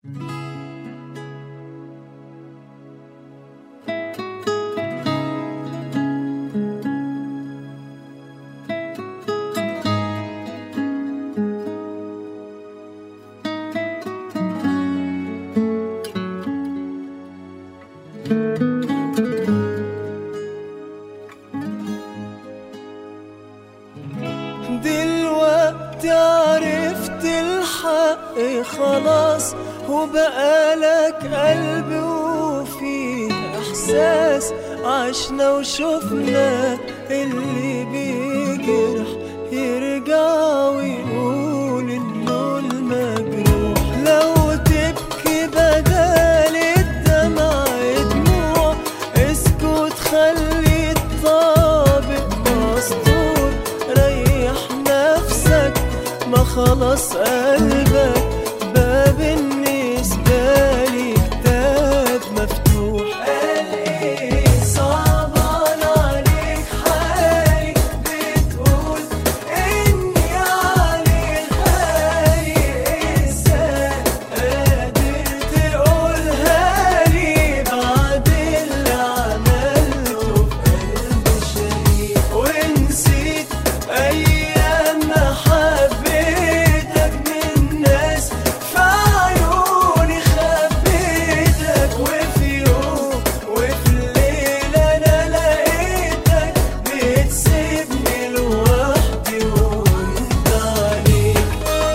دلوقتي عرفت الحق خلاص، وبقالك قلب وفيه احساس. عشنا وشفنا اللي بيجرح يرجع ويقول انه المجروح. لو تبكي بدل الدمع دموع، اسكت خلي الطابق مسطور. ريح نفسك ما خلاص قلبك باب بالنسبة لي كتاب مفتوح. قال ايه صعبان عليك حالي، بتقول اني علي الغالي. ازاي قادر تقولها لي بعد اللي عملته بقلب شريك؟ ونسيت ايام ما حبيتك من ناس، في عيوني خبيتك. وفي يوم وفي ليلة انا لقيتك بتسيبني لوحدي وانت عليك.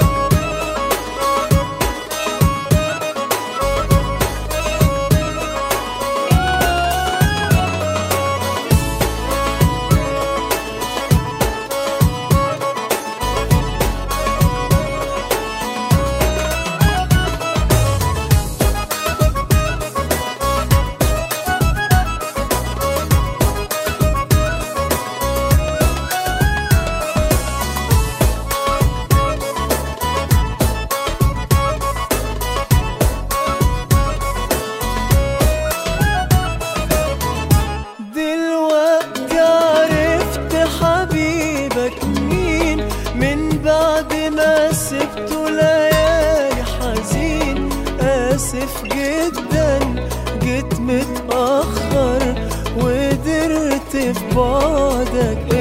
دلوقتي عرفت حبيبك مين، من بعد ما سبته ليالي حزين. آسف جدا جيت متأخر، وقدرت في بعدك